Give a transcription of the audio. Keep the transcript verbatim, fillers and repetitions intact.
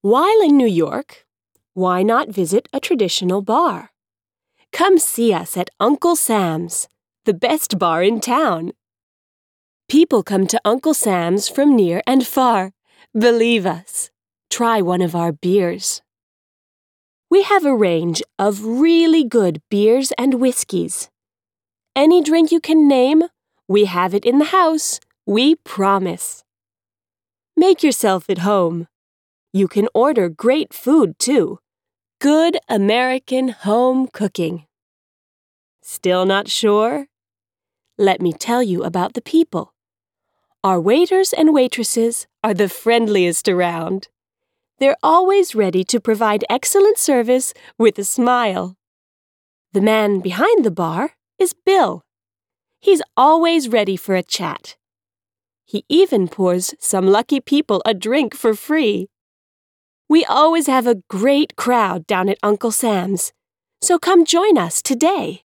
While in New York, why not visit a traditional bar? Come see us at Uncle Sam's, the best bar in town. People come to Uncle Sam's from near and far. Believe us. Try one of our beers. We have a range of really good beers and whiskeys. Any drink you can name, we have it in the house. We promise. Make yourself at home. You can order great food, too. Good American home cooking. Still not sure? Let me tell you about the people. Our waiters and waitresses are the friendliest around. They're always ready to provide excellent service with a smile. The man behind the bar is Bill. He's always ready for a chat. He even pours some lucky people a drink for free. We always have a great crowd down at Uncle Sam's, so come join us today.